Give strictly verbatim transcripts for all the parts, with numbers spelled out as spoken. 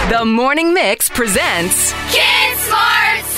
The Morning Mix presents Kid Smarts!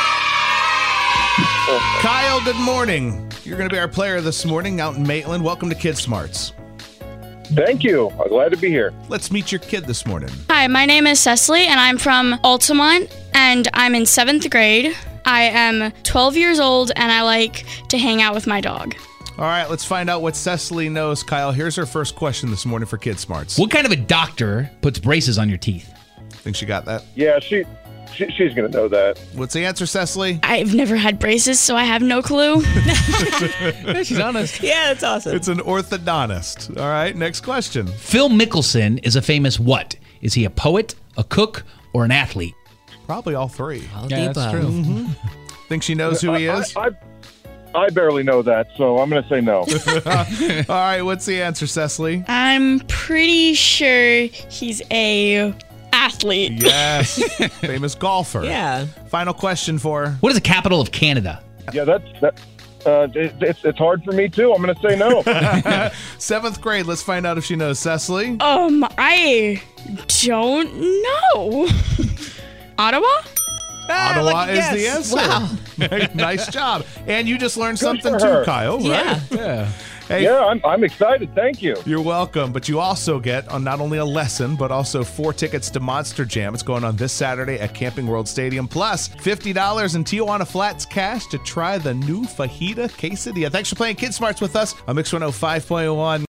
Kyle, good morning. You're going to be our player this morning out in Maitland. Welcome to Kid Smarts. Thank you. I'm glad to be here. Let's meet your kid this morning. Hi, my name is Cecily, and I'm from Altamont, and I'm in seventh grade. I am twelve years old, and I like to hang out with my dog. All right, let's find out what Cecily knows. Kyle, here's her first question this morning for Kid Smarts. What kind of a doctor puts braces on your teeth? Think she got that? Yeah, she, she she's going to know that. What's the answer, Cecily? I've never had braces, so I have no clue. She's honest. Yeah, that's awesome. It's an orthodontist. All right, next question. Phil Mickelson is a famous what? Is he a poet, a cook, or an athlete? Probably all three. All Yeah, the that's above. true. Mm-hmm. Think she knows who he is? I, I, I barely know that, so I'm going to say no. All right, what's the answer, Cecily? I'm pretty sure he's a athlete. Yes, famous golfer. Yeah. Final question for her. What is the capital of Canada? Yeah, that's that. Uh, it, it's it's hard for me too. I'm going to say no. Seventh grade. Let's find out if she knows. Cecily? Um, I don't know. Ottawa? Ottawa lucky is guess. the answer. Wow. Nice job. And you just learned Good something for too, her. Kyle, right? Yeah. Yeah. Hey, Yeah, I'm I'm excited. Thank you. you're welcome. But you also get on not only a lesson, but also four tickets to Monster Jam. It's going on this Saturday at Camping World Stadium. Plus fifty dollars in Tijuana Flats cash to try the new fajita quesadilla. Thanks for playing Kid Smarts with us on Mix one oh five point one.